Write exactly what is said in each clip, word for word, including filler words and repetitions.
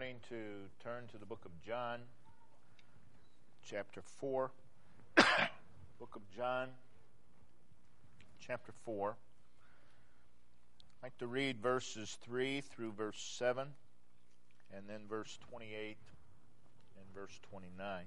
Morning to turn to the book of John, chapter four. Book of John, chapter four. I'd like to read verses three through verse seven, and then verse twenty-eight and verse twenty-nine.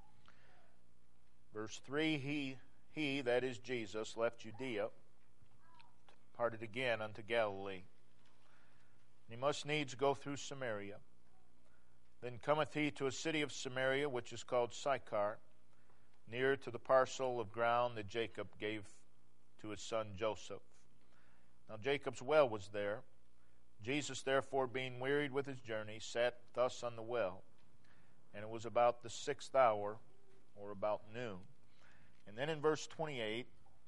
Verse three, he, he, that is Jesus, left Judea, departed again unto Galilee. And he must needs go through Samaria. Then cometh he to a city of Samaria, which is called Sychar, near to the parcel of ground that Jacob gave to his son Joseph. Now Jacob's well was there. Jesus, therefore, being wearied with his journey, sat thus on the well. And it was about the sixth hour, or about noon. And then in verse twenty-eight,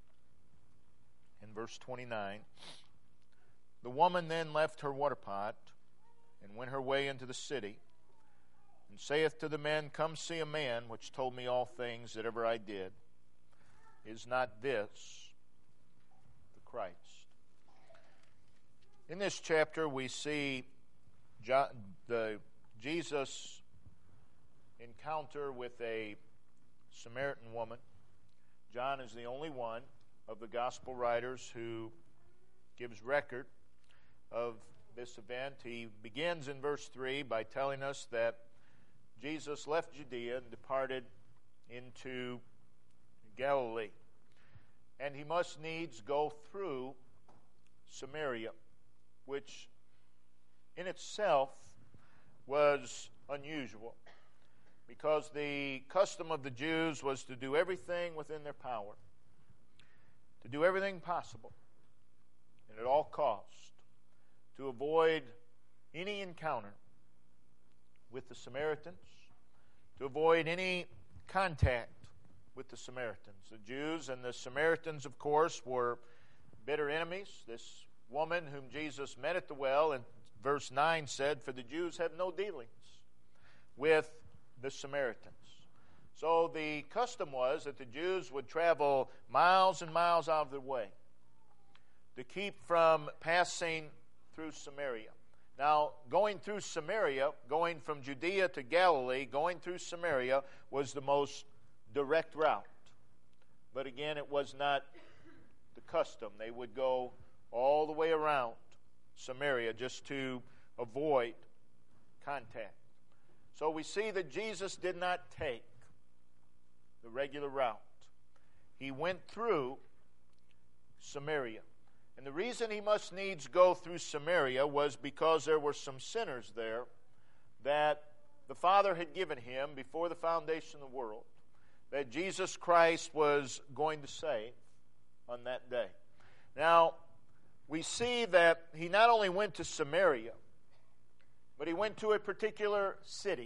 in verse twenty-nine, the woman then left her water pot, and went her way into the city, and saith to the men, Come see a man which told me all things that ever I did. Is not this the Christ? In this chapter we see John, the Jesus encounter with a Samaritan woman. John is the only one of the gospel writers who gives record of this event. He begins in verse three by telling us that Jesus left Judea and departed into Galilee. And he must needs go through Samaria, which in itself was unusual, because the custom of the Jews was to do everything within their power, to do everything possible, and at all cost, to avoid any encounter with the Samaritans, to avoid any contact with the Samaritans. The Jews and the Samaritans, of course, were bitter enemies. This woman whom Jesus met at the well, in verse nine said, For the Jews have no dealings with the Samaritans. So the custom was that the Jews would travel miles and miles out of their way to keep from passing through Samaria. Now, going through Samaria, going from Judea to Galilee, going through Samaria was the most direct route. But again, it was not the custom. They would go all the way around Samaria just to avoid contact. So we see that Jesus did not take the regular route. He went through Samaria. And the reason he must needs go through Samaria was because there were some sinners there that the Father had given him before the foundation of the world, that Jesus Christ was going to save on that day. Now, we see that he not only went to Samaria, but he went to a particular city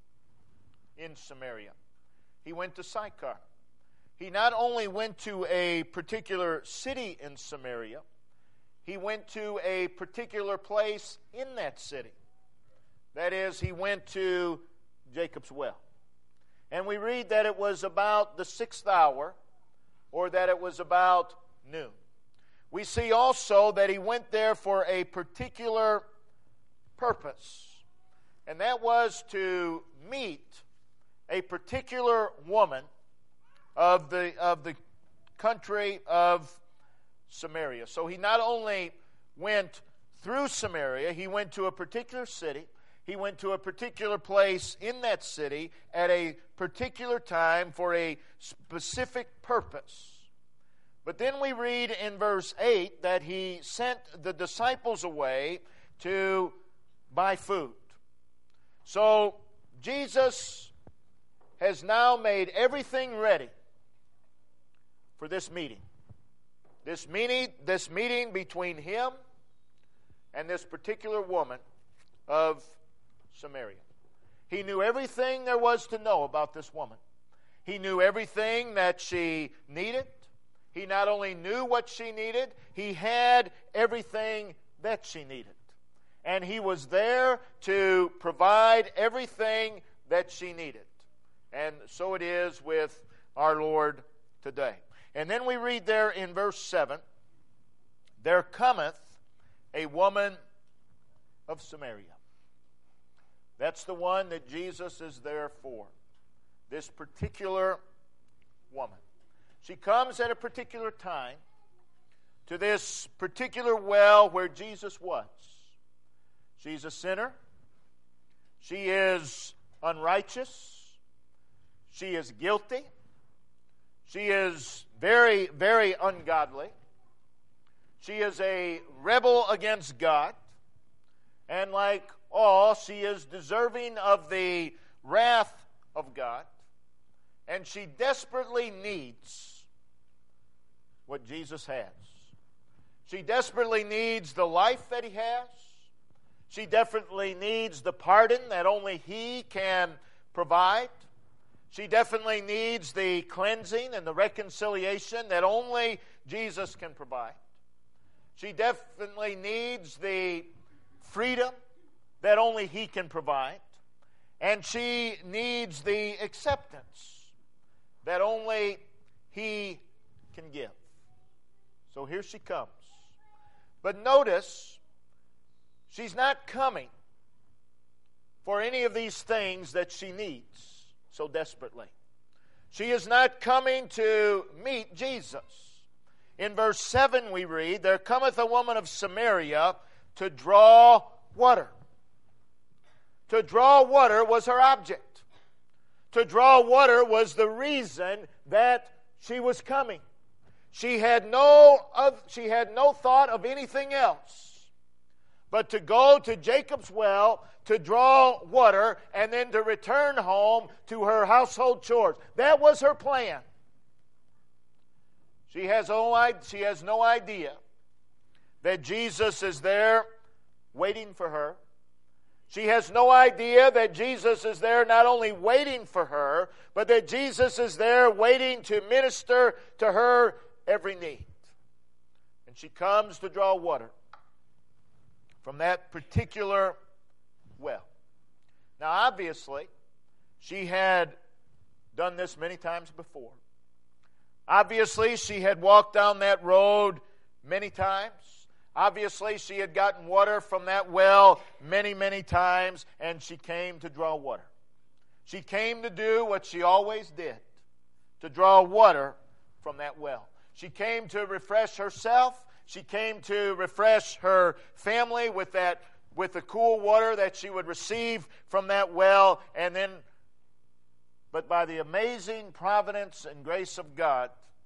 in Samaria. He went to Sychar. He not only went to a particular city in Samaria, he went to a particular place in that city. That is, he went to Jacob's well. And we read that it was about the sixth hour, or that it was about noon. We see also that he went there for a particular purpose, and that was to meet a particular woman of the of the country of Samaria. So he not only went through Samaria, he went to a particular city. He went to a particular place in that city at a particular time for a specific purpose. But then we read in verse eight that he sent the disciples away to buy food. So Jesus has now made everything ready for this meeting. This meeting, this meeting between him and this particular woman of Samaria. He knew everything there was to know about this woman. He knew everything that she needed. He not only knew what she needed, he had everything that she needed. And he was there to provide everything that she needed. And so it is with our Lord today. And then we read there in verse seven, There cometh a woman of Samaria. That's the one that Jesus is there for. This particular woman. She comes at a particular time to this particular well where Jesus was. She's a sinner. She is unrighteous. She is guilty. She is very, very ungodly. She is a rebel against God. And like all, she is deserving of the wrath of God. And she desperately needs what Jesus has. She desperately needs the life that He has. She definitely needs the pardon that only He can provide. She definitely needs the cleansing and the reconciliation that only Jesus can provide. She definitely needs the freedom that only He can provide. And she needs the acceptance that only He can give. So here she comes. But notice, she's not coming for any of these things that she needs so desperately. She is not coming to meet Jesus. In verse seven we read, "There cometh a woman of Samaria to draw water." To draw water was her object. To draw water was the reason that she was coming. She had no of, she had no thought of anything else but to go to Jacob's well to draw water and then to return home to her household chores. That was her plan. She has no, she has no idea that Jesus is there waiting for her. She has no idea that Jesus is there not only waiting for her, but that Jesus is there waiting to minister to her every need. And she comes to draw water from that particular well. Now, obviously, she had done this many times before. Obviously, she had walked down that road many times. Obviously, she had gotten water from that well many, many times, and she came to draw water. She came to do what she always did, to draw water from that well. She came to refresh herself. She came to refresh her family with that, with the cool water that she would receive from that well, and then, but by the amazing providence and grace of God,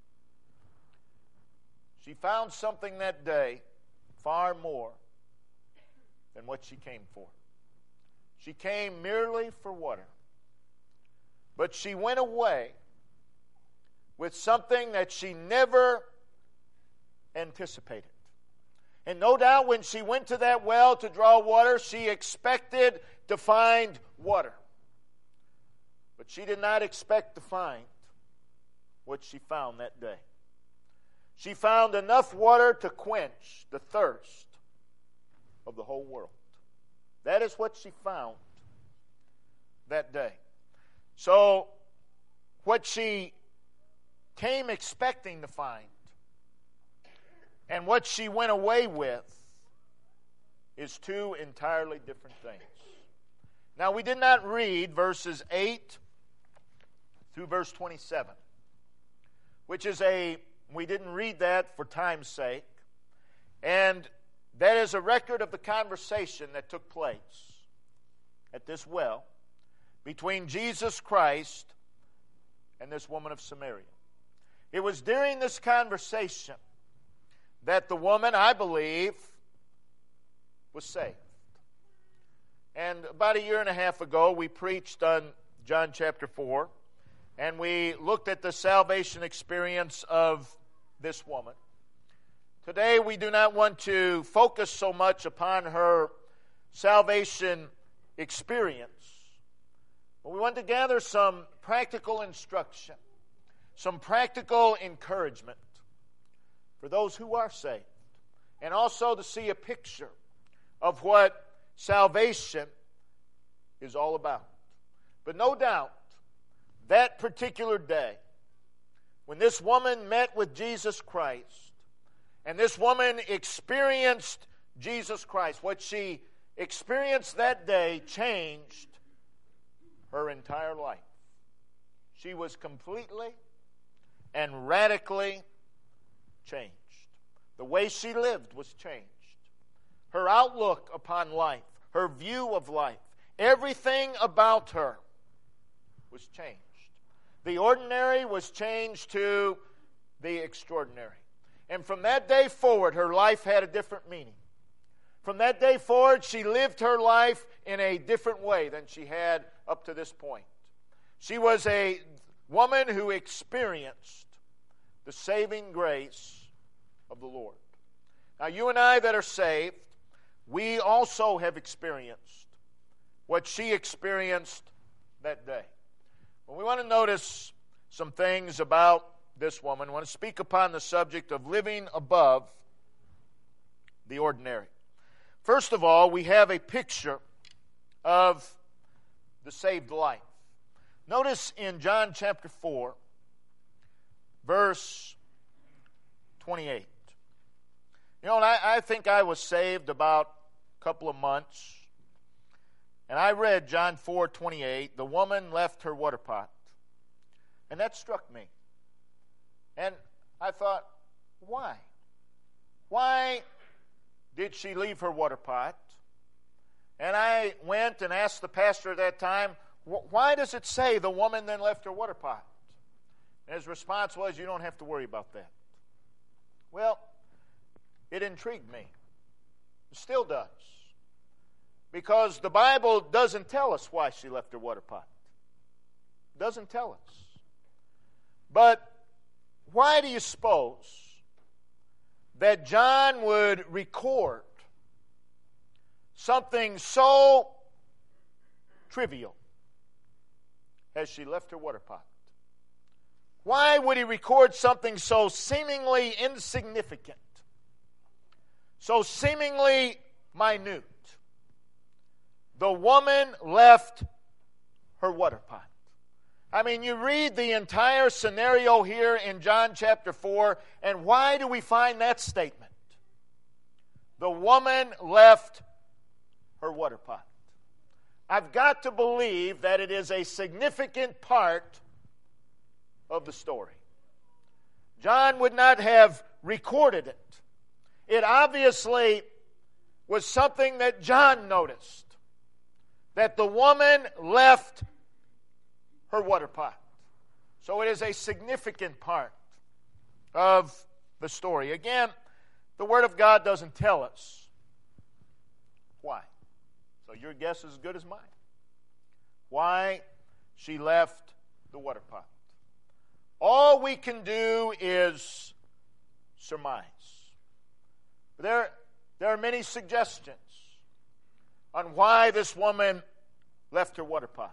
she found something that day far more than what she came for. She came merely for water. But she went away with something that she never anticipated. And no doubt when she went to that well to draw water, she expected to find water. But she did not expect to find what she found that day. She found enough water to quench the thirst of the whole world. That is what she found that day. So, what she came expecting to find and what she went away with is two entirely different things. Now, we did not read verses eight through verse twenty-seven, which is a We didn't read that for time's sake. And that is a record of the conversation that took place at this well between Jesus Christ and this woman of Samaria. It was during this conversation that the woman, I believe, was saved. And about a year and a half ago, we preached on John chapter four. And we looked at the salvation experience of this woman. Today we do not want to focus so much upon her salvation experience, but we want to gather some practical instruction, some practical encouragement for those who are saved, and also to see a picture of what salvation is all about. But no doubt, that particular day, when this woman met with Jesus Christ, and this woman experienced Jesus Christ, what she experience that day changed her entire life. She was completely and radically changed. The way she lived was changed. Her outlook upon life, her view of life, everything about her was changed. The ordinary was changed to the extraordinary. And from that day forward, her life had a different meaning. From that day forward, she lived her life in a different way than she had up to this point. She was a woman who experienced the saving grace of the Lord. Now, you and I that are saved, we also have experienced what she experienced that day. Well, we want to notice some things about this woman. I want to speak upon the subject of living above the ordinary. First of all, we have a picture of the saved life. Notice in John chapter four, verse twenty-eight. You know, and I, I think I was saved about a couple of months. And I read John four twenty-eight, the woman left her water pot. And that struck me. And I thought, why? Why did she leave her water pot? And I went and asked the pastor at that time, why does it say the woman then left her water pot? And his response was, you don't have to worry about that. Well, it intrigued me. It still does. Because the Bible doesn't tell us why she left her water pot. It doesn't tell us. But why do you suppose that John would record something so trivial as she left her water pot? Why would he record something so seemingly insignificant, so seemingly minute? The woman left her water pot. I mean, you read the entire scenario here in John chapter four, and why do we find that statement? The woman left her water pot. I've got to believe that it is a significant part of the story. John would not have recorded it. It obviously was something that John noticed, that the woman left her water pot. So it is a significant part of the story. Again, the Word of God doesn't tell us why. So your guess is as good as mine. Why she left the water pot. All we can do is surmise. There, there are many suggestions on why this woman left her water pot.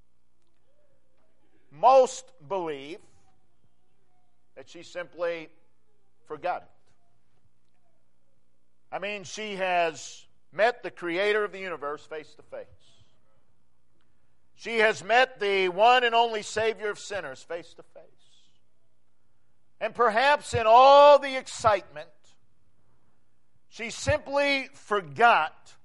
Most believe that she simply forgot it. I mean, she has met the Creator of the universe face to face. She has met the one and only Savior of sinners face to face. And perhaps in all the excitement, she simply forgot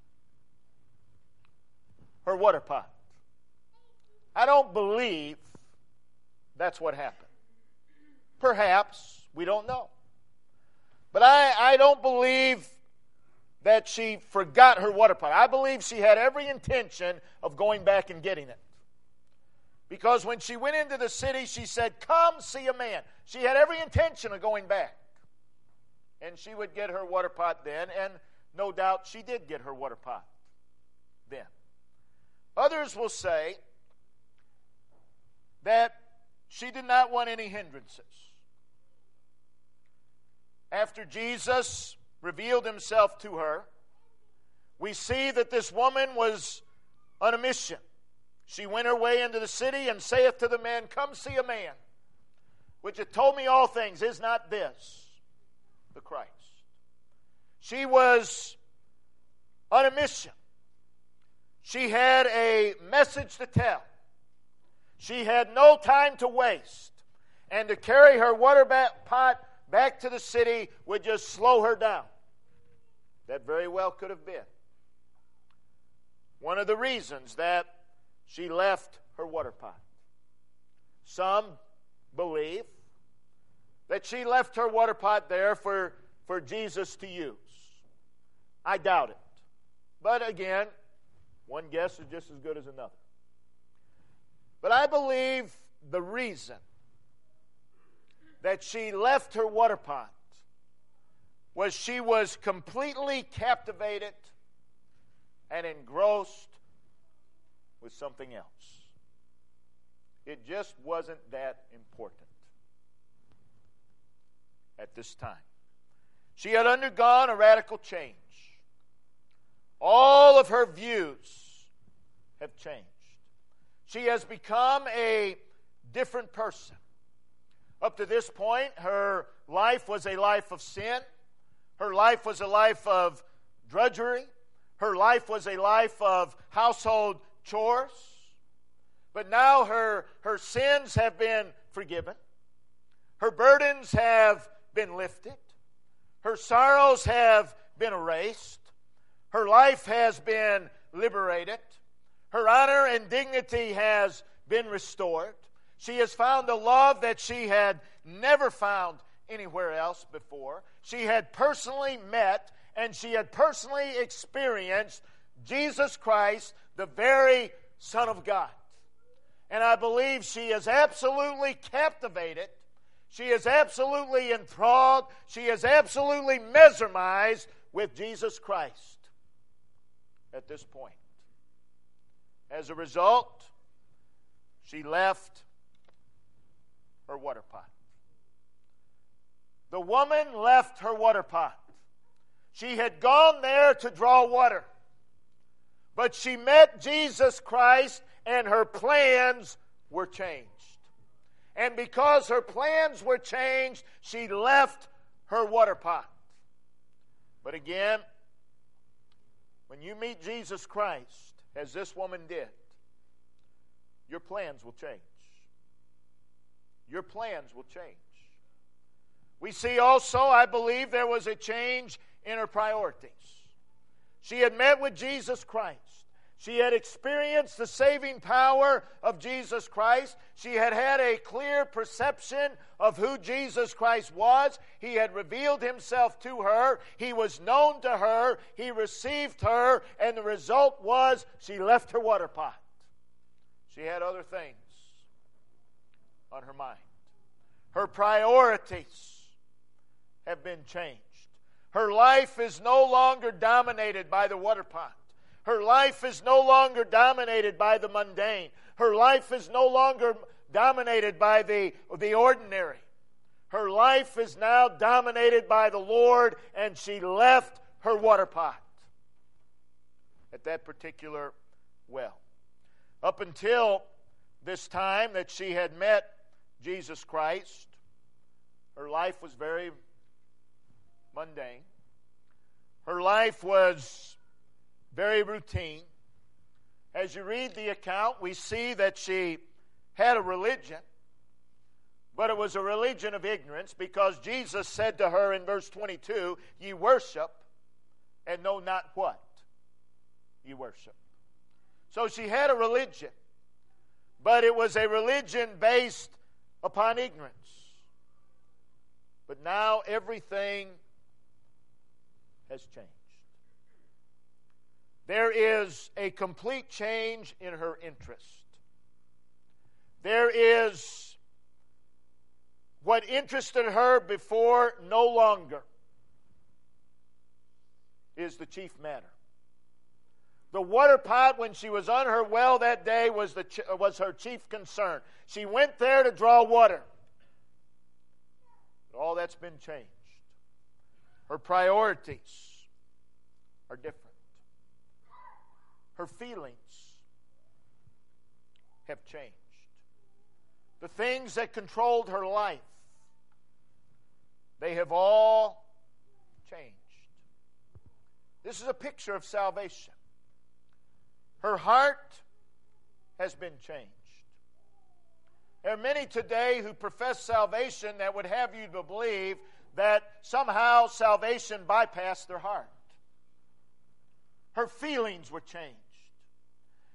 her water pot. I don't believe that's what happened. Perhaps, we don't know. But I, I don't believe that she forgot her water pot. I believe she had every intention of going back and getting it. Because when she went into the city, she said, "Come see a man." She had every intention of going back. And she would get her water pot then, and no doubt she did get her water pot then. Others will say that she did not want any hindrances. After Jesus revealed himself to her, we see that this woman was on a mission. She went her way into the city and saith to the man, "Come see a man, which hath told me all things. Is not this the Christ?" She was on a mission. She had a message to tell. She had no time to waste. And to carry her water pot back to the city would just slow her down. That very well could have been. one of the reasons that she left her water pot. Some believe that she left her water pot there for, for Jesus to use. I doubt it. But again, one guess is just as good as another. But I believe the reason that she left her water pot was she was completely captivated and engrossed with something else. It just wasn't that important at this time. She had undergone a radical change. All of her views have changed. She has become a different person. Up to this point, her life was a life of sin. Her life was a life of drudgery. Her life was a life of household chores. But now her, her sins have been forgiven. Her burdens have been lifted. Her sorrows have been erased. Her life has been liberated. Her honor and dignity has been restored. She has found a love that she had never found anywhere else before. She had personally met and she had personally experienced Jesus Christ, the very Son of God. And I believe she is absolutely captivated. She is absolutely enthralled. She is absolutely mesmerized with Jesus Christ at this point. As a result, she left her water pot. The woman left her water pot. She had gone there to draw water. But she met Jesus Christ and her plans were changed. And because her plans were changed, she left her water pot. But again, when you meet Jesus Christ, as this woman did, your plans will change. Your plans will change. We see also, I believe, there was a change in her priorities. She had met with Jesus Christ. She had experienced the saving power of Jesus Christ. She had had a clear perception of who Jesus Christ was. He had revealed himself to her. He was known to her. He received her. And the result was she left her water pot. She had other things on her mind. Her priorities have been changed. Her life is no longer dominated by the water pot. Her life is no longer dominated by the mundane. Her life is no longer dominated by the, the ordinary. Her life is now dominated by the Lord, and she left her water pot at that particular well. Up until this time that she had met Jesus Christ, her life was very mundane. Her life was very routine. As you read the account, we see that she had a religion, but it was a religion of ignorance, because Jesus said to her in verse twenty-two, "Ye worship and know not what ye worship." So she had a religion, but it was a religion based upon ignorance. But now everything has changed. There is a complete change in her interest. There is what interested her before no longer is the chief matter. The water pot, when she was on her well that day, was, the, was her chief concern. She went there to draw water. But all that's been changed. Her priorities are different. Her feelings have changed. The things that controlled her life, they have all changed. This is a picture of salvation. Her heart has been changed. There are many today who profess salvation that would have you to believe that somehow salvation bypassed their heart. Her feelings were changed.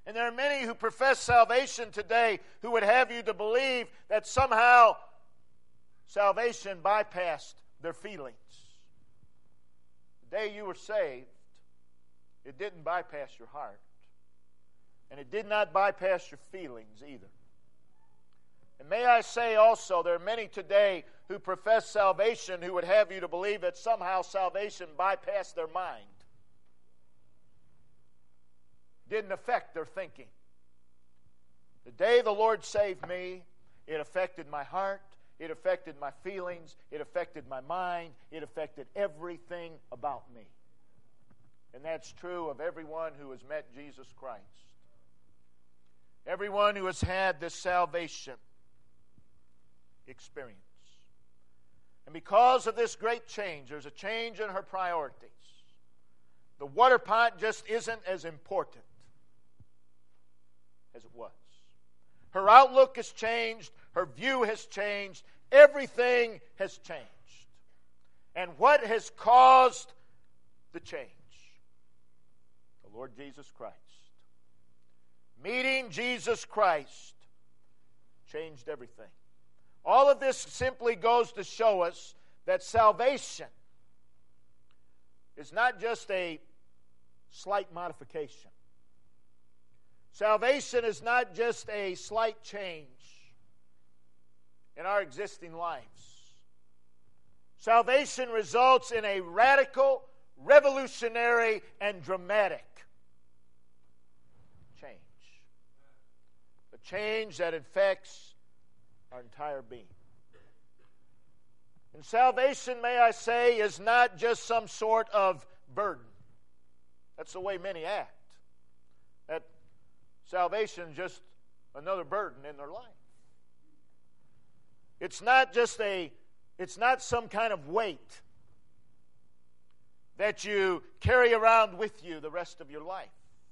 And there are many who profess salvation today who would have you to believe that somehow salvation bypassed their feelings. The day you were saved, it didn't bypass your heart. And it did not bypass your feelings either. And may I say also, there are many today who profess salvation who would have you to believe that somehow salvation bypassed their mind. Didn't affect their thinking. The day the Lord saved me, it affected my heart, it affected my feelings, it affected my mind, it affected everything about me. And that's true of everyone who has met Jesus Christ. Everyone who has had this salvation experience. And because of this great change, there's a change in her priorities. The water pot just isn't as important as it was. Her outlook has changed. Her view has changed. Everything has changed. And what has caused the change? The Lord Jesus Christ. Meeting Jesus Christ changed everything. All of this simply goes to show us that salvation is not just a slight modification. Salvation is not just a slight change in our existing lives. Salvation results in a radical, revolutionary, and dramatic change. A change that affects our entire being. And salvation, may I say, is not just some sort of burden. That's the way many act. That salvation is just another burden in their life. It's not just a, it's not some kind of weight that you carry around with you the rest of your life.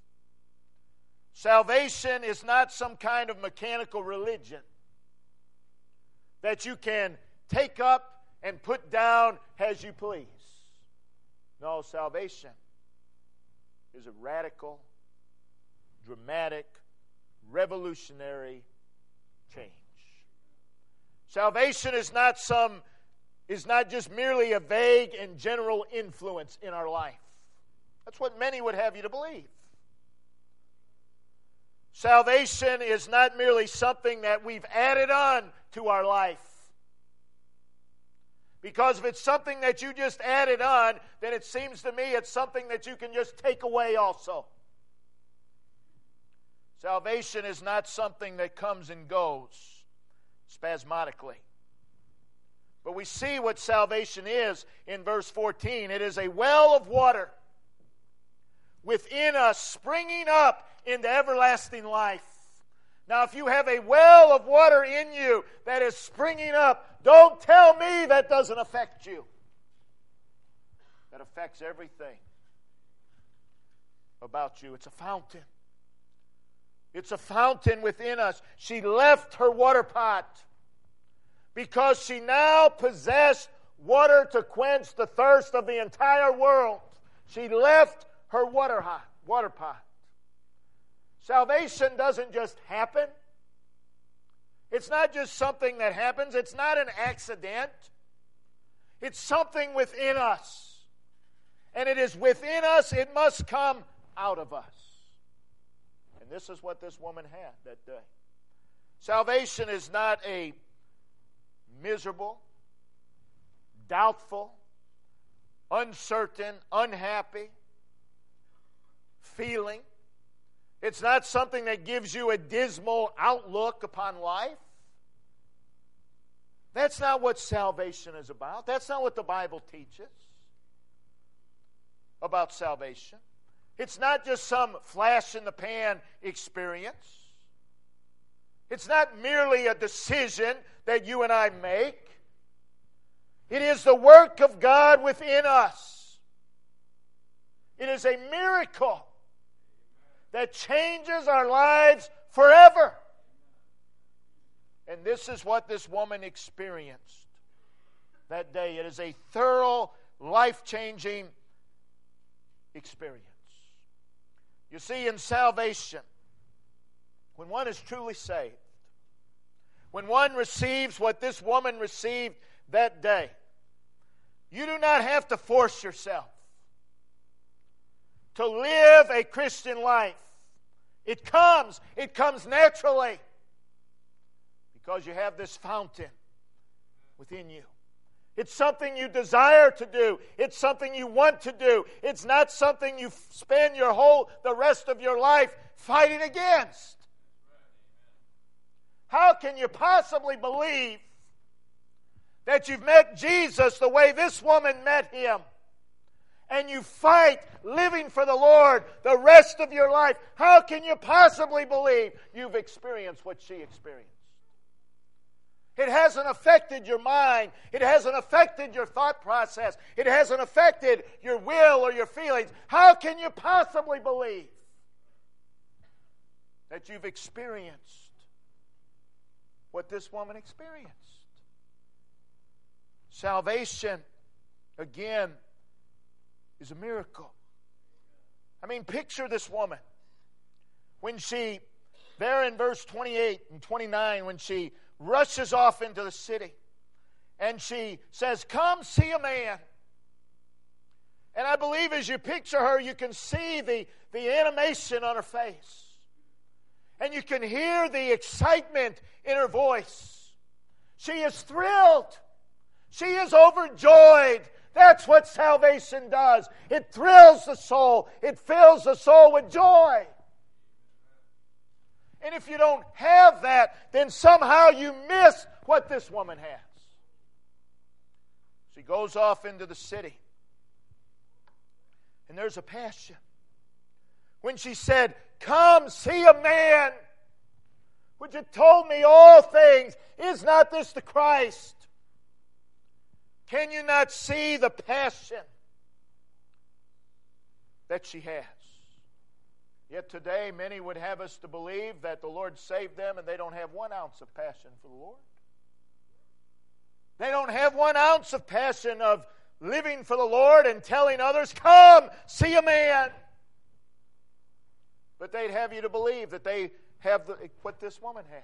Salvation is not some kind of mechanical religion that you can take up and put down as you please. No, salvation is a radical, dramatic, revolutionary change. Salvation is not some is not just merely a vague and general influence in our life. That's what many would have you to believe. Salvation is not merely something that we've added on to our life. Because if it's something that you just added on, then it seems to me it's something that you can just take away also. Salvation is not something that comes and goes spasmodically. But we see what salvation is in verse fourteen. It is a well of water within us, springing up into everlasting life. Now, if you have a well of water in you that is springing up, don't tell me that doesn't affect you. That affects everything about you. It's a fountain. It's a fountain within us. She left her water pot because she now possessed water to quench the thirst of the entire world. She left her water hot, water pot. Salvation doesn't just happen. It's not just something that happens. It's not an accident. It's something within us. And it is within us. It must come out of us. And this is what this woman had that day. Salvation is not a miserable, doubtful, uncertain, unhappy feeling. It's not something that gives you a dismal outlook upon life. That's not what salvation is about. That's not what the Bible teaches about salvation. It's not just some flash-in-the-pan experience. It's not merely a decision that you and I make. It is the work of God within us. It is a miracle that changes our lives forever. And this is what this woman experienced that day. It is a thorough, life-changing experience. You see, in salvation, when one is truly saved, when one receives what this woman received that day, you do not have to force yourself to live a Christian life. It comes, it comes naturally because you have this fountain within you. It's something you desire to do. It's something you want to do. It's not something you spend your whole, the rest of your life fighting against. How can you possibly believe that you've met Jesus the way this woman met Him, and you fight living for the Lord the rest of your life? How can you possibly believe you've experienced what she experienced? It hasn't affected your mind. It hasn't affected your thought process. It hasn't affected your will or your feelings. How can you possibly believe that you've experienced what this woman experienced? Salvation, again, is a miracle. I mean, picture this woman. When she, there in verse twenty-eight and twenty-nine, when she rushes off into the city, and she says, "Come see a man." And I believe as you picture her, you can see the, the animation on her face. And you can hear the excitement in her voice. She is thrilled. She is overjoyed. That's what salvation does. It thrills the soul. It fills the soul with joy. And if you don't have that, then somehow you miss what this woman has. She goes off into the city. And there's a passion. When she said, "Come see a man which had told me all things. Is not this the Christ?" Can you not see the passion that she has? Yet today, many would have us to believe that the Lord saved them and they don't have one ounce of passion for the Lord. They don't have one ounce of passion of living for the Lord and telling others, "Come, see a man." But they'd have you to believe that they have the, what this woman has.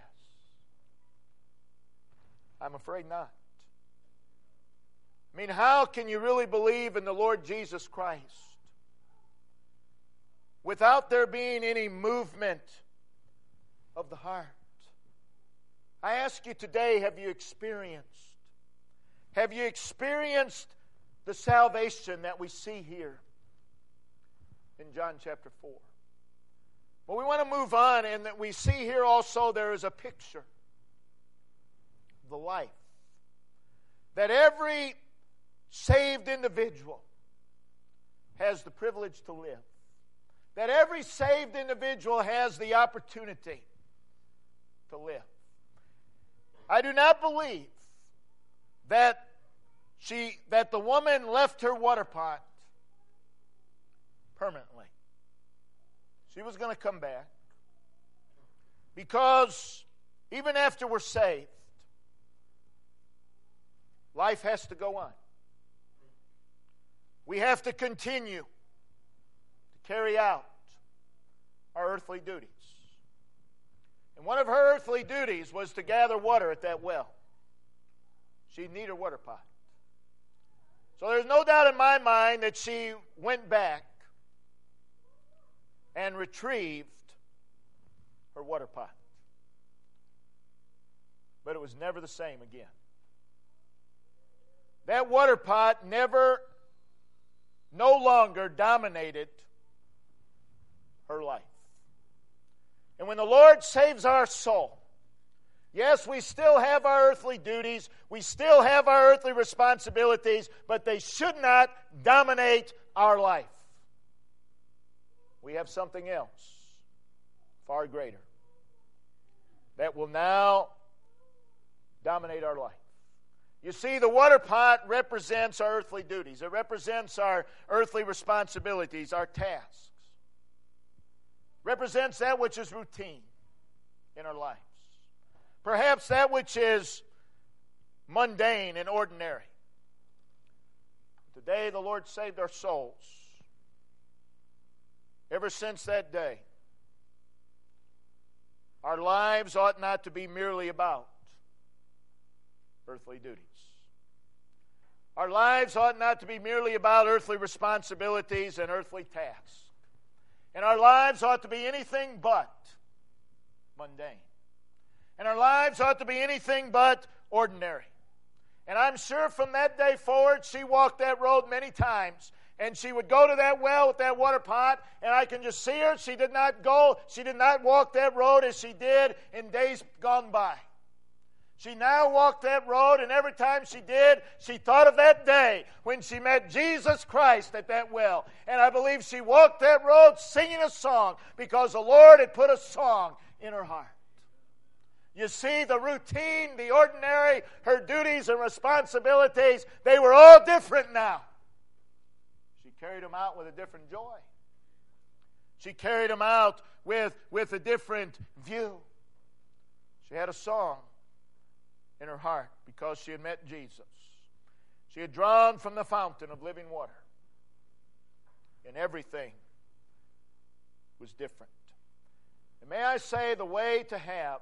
I'm afraid not. I mean, how can you really believe in the Lord Jesus Christ without there being any movement of the heart? I ask you today, have you experienced? Have you experienced the salvation that we see here in John chapter four? Well, we want to move on, and that we see here also there is a picture of the life that every saved individual has the privilege to live. That every saved individual has the opportunity to live. I do not believe that she that the woman left her water pot permanently. She was going to come back. Because even after we're saved, life has to go on. We have to continue to carry out our earthly duties. And one of her earthly duties was to gather water at that well. She'd need her water pot. So there's no doubt in my mind that she went back and retrieved her water pot. But it was never the same again. That water pot never, no longer dominated her life. And when the Lord saves our soul, yes, we still have our earthly duties, we still have our earthly responsibilities, but they should not dominate our life. We have something else far greater that will now dominate our life. You see, the water pot represents our earthly duties. It represents our earthly responsibilities, our tasks. Represents that which is routine in our lives. Perhaps that which is mundane and ordinary. Today the Lord saved our souls. Ever since that day, Our lives ought not to be merely about earthly duties. Our lives ought not to be merely about earthly responsibilities and earthly tasks. And our lives ought to be anything but mundane. And our lives ought to be anything but ordinary. And I'm sure from that day forward, she walked that road many times. And she would go to that well with that water pot, and I can just see her. She did not go, she did not walk that road as she did in days gone by. She now walked that road, and every time she did, she thought of that day when she met Jesus Christ at that well. And I believe she walked that road singing a song because the Lord had put a song in her heart. You see, the routine, the ordinary, her duties and responsibilities, they were all different now. She carried them out with a different joy. She carried them out with, with a different view. She had a song in her heart because she had met Jesus. She had drawn from the fountain of living water. And everything was different. And may I say, the way to have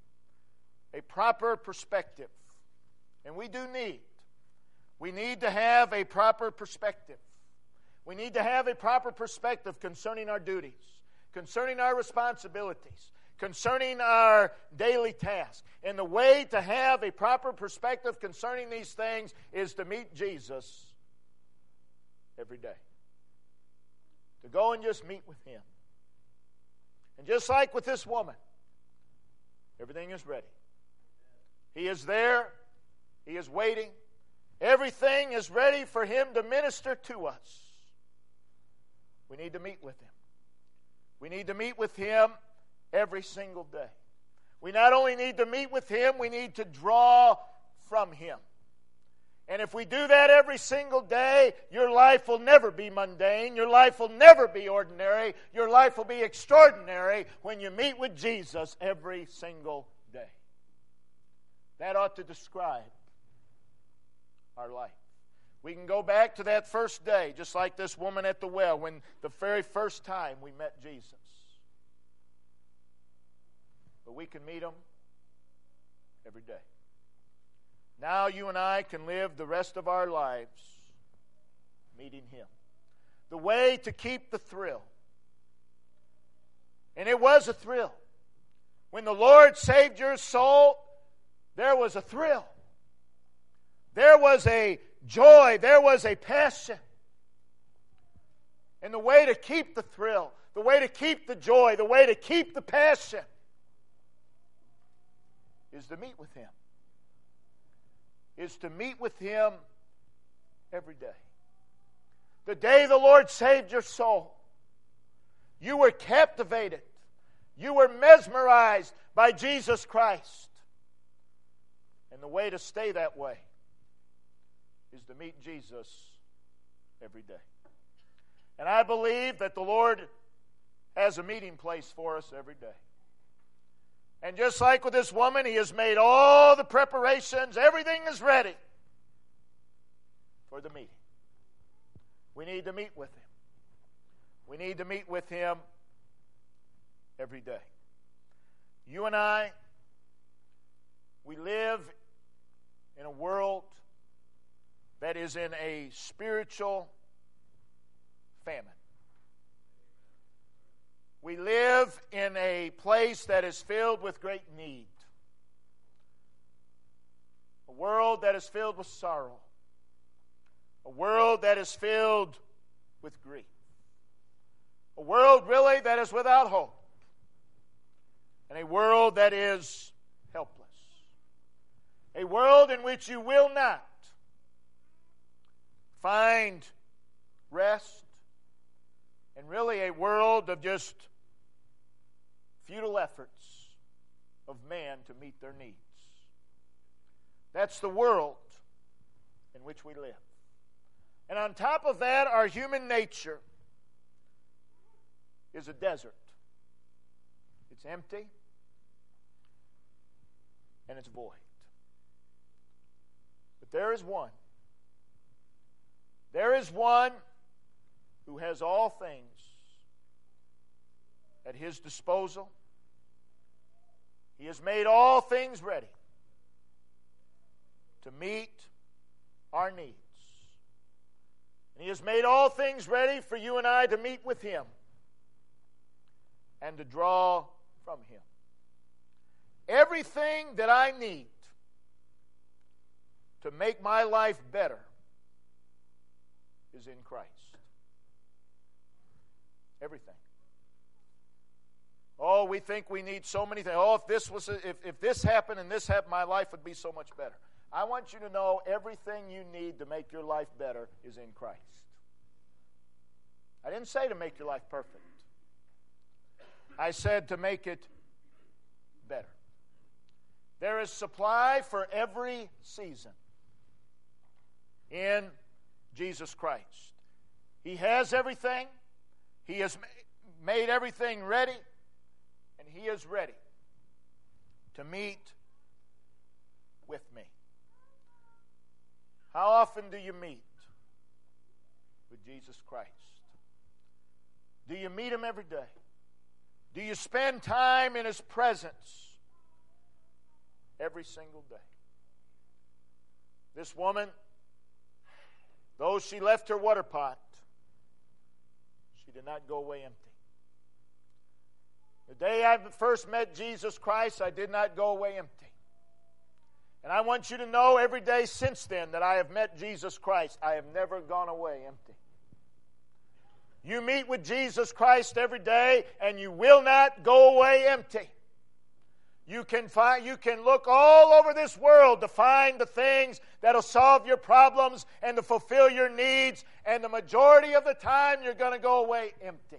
a proper perspective, and we do need, we need to have a proper perspective. We need to have a proper perspective concerning our duties, concerning our responsibilities, concerning our daily tasks. And the way to have a proper perspective concerning these things is to meet Jesus every day. To go and just meet with Him. And just like with this woman, everything is ready. He is there. He is waiting. Everything is ready for Him to minister to us. We need to meet with Him. We need to meet with Him every single day. We not only need to meet with Him, we need to draw from Him. And if we do that every single day, your life will never be mundane. Your life will never be ordinary. Your life will be extraordinary when you meet with Jesus every single day. That ought to describe our life. We can go back to that first day, just like this woman at the well, when the very first time we met Jesus. But we can meet Him every day. Now you and I can live the rest of our lives meeting Him. The way to keep the thrill. And it was a thrill. When the Lord saved your soul, there was a thrill. There was a joy. There was a passion. And the way to keep the thrill, the way to keep the joy, the way to keep the passion is to meet with Him. Is to meet with Him every day. The day the Lord saved your soul, you were captivated. You were mesmerized by Jesus Christ. And the way to stay that way is to meet Jesus every day. And I believe that the Lord has a meeting place for us every day. And just like with this woman, He has made all the preparations. Everything is ready for the meeting. We need to meet with Him. We need to meet with Him every day. You and I, we live in a world that is in a spiritual famine. We live in a place that is filled with great need. A world that is filled with sorrow. A world that is filled with grief. A world really that is without hope. And a world that is helpless. A world in which you will not find rest. And really a world of just futile efforts of man to meet their needs. That's the world in which we live. And on top of that, our human nature is a desert. It's empty and it's void. But there is one. There is one who has all things at His disposal, He has made all things ready to meet our needs. And He has made all things ready for you and I to meet with Him and to draw from Him. Everything that I need to make my life better is in Christ. Everything. Oh, we think we need so many things. Oh, if this was, if, if this happened and this happened, my life would be so much better. I want you to know everything you need to make your life better is in Christ. I didn't say to make your life perfect. I said to make it better. There is supply for every season in Jesus Christ. He has everything. He has made everything ready. And He is ready to meet with me. How often do you meet with Jesus Christ? Do you meet Him every day? Do you spend time in His presence every single day? This woman, though she left her water pot, she did not go away empty. The day I first met Jesus Christ, I did not go away empty. And I want you to know every day since then that I have met Jesus Christ, I have never gone away empty. You meet with Jesus Christ every day, and you will not go away empty. You can find, you can look all over this world to find the things that'll solve your problems and to fulfill your needs, and the majority of the time you're going to go away empty.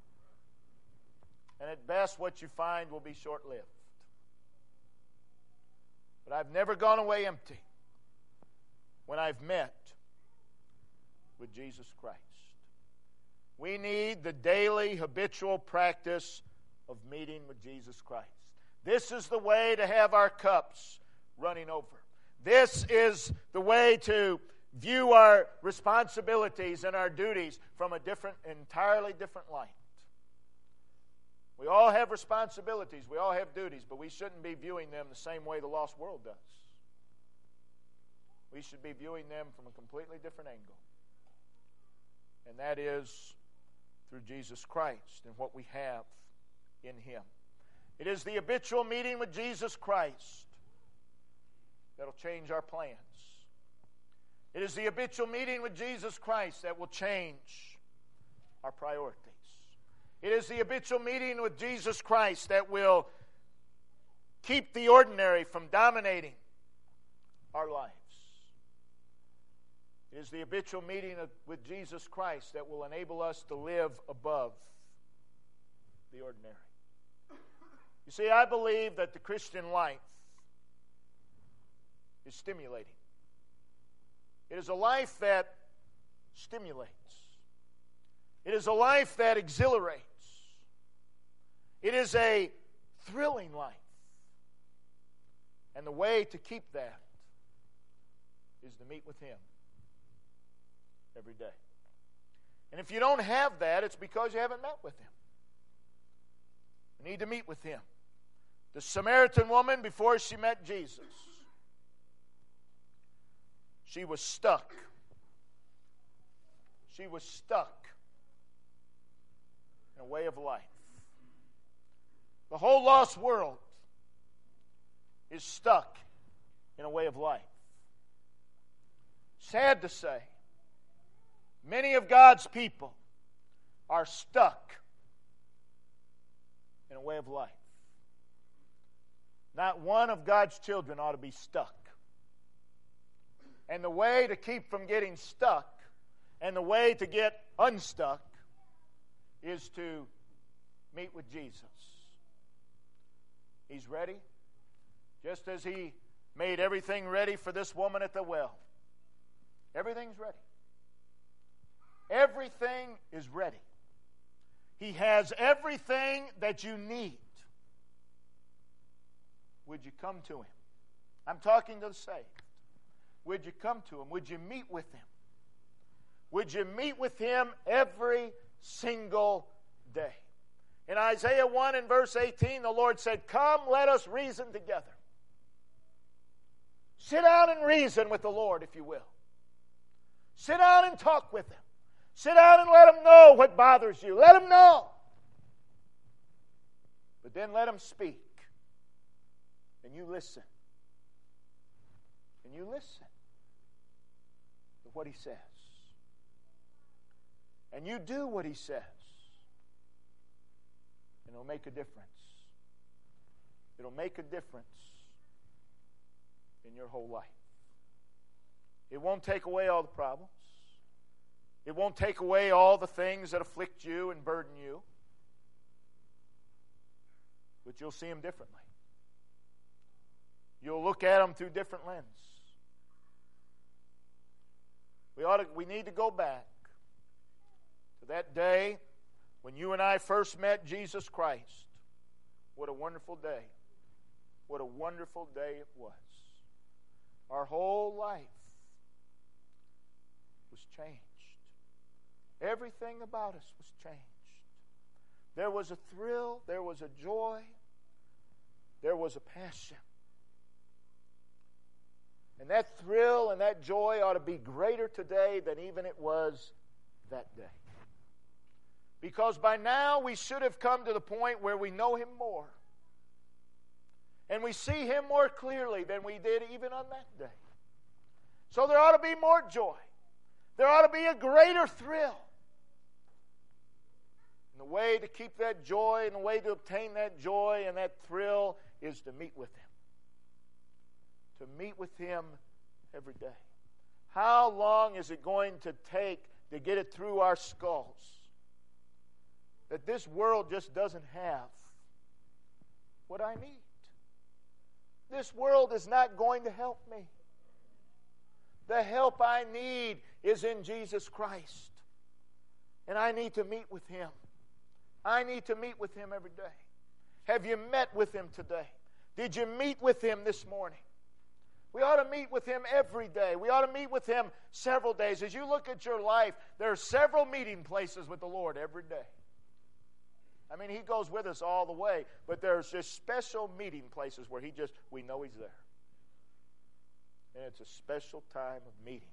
And at best, what you find will be short-lived. But I've never gone away empty when I've met with Jesus Christ. We need the daily, habitual practice of meeting with Jesus Christ. This is the way to have our cups running over. This is the way to view our responsibilities and our duties from a different, entirely different light. We all have responsibilities, we all have duties, but we shouldn't be viewing them the same way the lost world does. We should be viewing them from a completely different angle. And that is through Jesus Christ and what we have in Him. It is the habitual meeting with Jesus Christ that'll change our plans. It is the habitual meeting with Jesus Christ that will change our priorities. It is the habitual meeting with Jesus Christ that will keep the ordinary from dominating our lives. It is the habitual meeting of, with Jesus Christ that will enable us to live above the ordinary. You see, I believe that the Christian life is stimulating. It is a life that stimulates. It is a life that exhilarates. It is a thrilling life. And the way to keep that is to meet with Him every day. And if you don't have that, it's because you haven't met with Him. You need to meet with Him. The Samaritan woman, before she met Jesus, she was stuck. She was stuck in a way of life. The whole lost world is stuck in a way of life. Sad to say, many of God's people are stuck in a way of life. Not one of God's children ought to be stuck. And the way to keep from getting stuck and the way to get unstuck is to meet with Jesus. He's ready, just as He made everything ready for this woman at the well. Everything's ready. Everything is ready. He has everything that you need. Would you come to Him? I'm talking to the saved. Would you come to Him? Would you meet with Him? Would you meet with Him every single day? In Isaiah one and verse eighteen, the Lord said, "Come, let us reason together." Sit down and reason with the Lord, if you will. Sit down and talk with Him. Sit down and let Him know what bothers you. Let Him know. But then let Him speak. And you listen. And you listen to what He says. And you do what He says. And it'll make a difference. It'll make a difference in your whole life. It won't take away all the problems. It won't take away all the things that afflict you and burden you. But you'll see them differently. You'll look at them through different lenses. We ought to, we need to go back to that day when you and I first met Jesus Christ. What a wonderful day. What a wonderful day it was. Our whole life was changed. Everything about us was changed. There was a thrill, there was a joy, there was a passion. And that thrill and that joy ought to be greater today than even it was that day. Because by now we should have come to the point where we know Him more. And we see Him more clearly than we did even on that day. So there ought to be more joy. There ought to be a greater thrill. And the way to keep that joy and the way to obtain that joy and that thrill is to meet with Him. To meet with Him every day. How long is it going to take to get it through our skulls that this world just doesn't have what I need? This world is not going to help me. The help I need is in Jesus Christ. And I need to meet with Him. I need to meet with Him every day. Have you met with Him today? Did you meet with Him this morning? We ought to meet with Him every day. We ought to meet with Him several days. As you look at your life, there are several meeting places with the Lord every day. I mean, He goes with us all the way, but there's just special meeting places where He just, we know He's there. And it's a special time of meeting.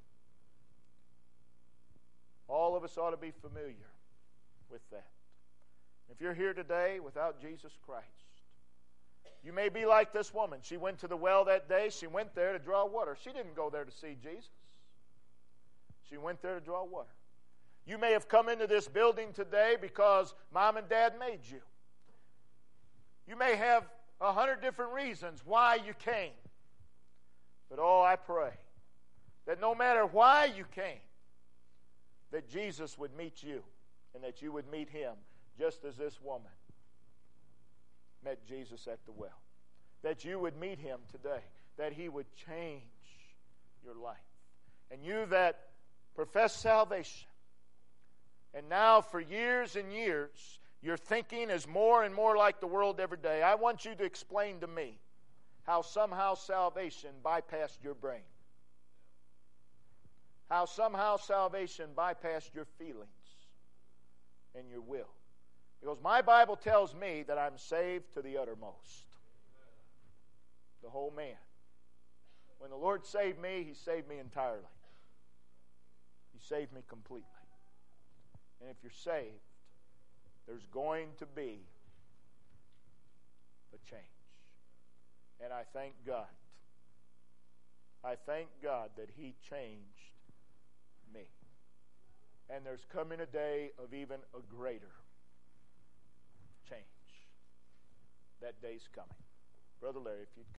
All of us ought to be familiar with that. If you're here today without Jesus Christ, you may be like this woman. She went to the well that day. She went there to draw water. She didn't go there to see Jesus. She went there to draw water. You may have come into this building today because Mom and Dad made you. You may have a hundred different reasons why you came. But oh, I pray that no matter why you came, that Jesus would meet you and that you would meet Him just as this woman met Jesus at the well. That you would meet Him today. That He would change your life. And you that profess salvation, and now for years and years, your thinking is more and more like the world every day. I want you to explain to me how somehow salvation bypassed your brain. How somehow salvation bypassed your feelings and your will. Because my Bible tells me that I'm saved to the uttermost. The whole man. When the Lord saved me, He saved me entirely. He saved me completely. And if you're saved, there's going to be a change. And I thank God. I thank God that He changed me. And there's coming a day of even a greater change. That day's coming. Brother Larry, if you'd